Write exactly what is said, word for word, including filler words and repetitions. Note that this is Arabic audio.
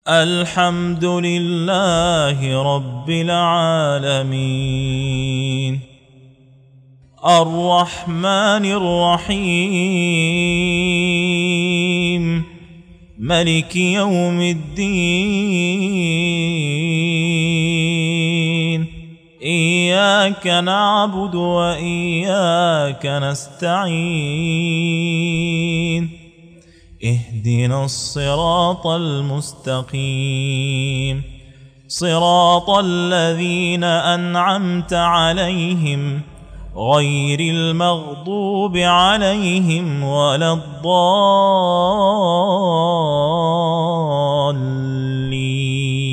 الحمد لله رب العالمين الرحمن الرحيم ملك يوم الدين إياك نعبد وإياك نستعين اهدنا الصراط المستقيم صراط الذين أنعمت عليهم غير المغضوب عليهم ولا الضالين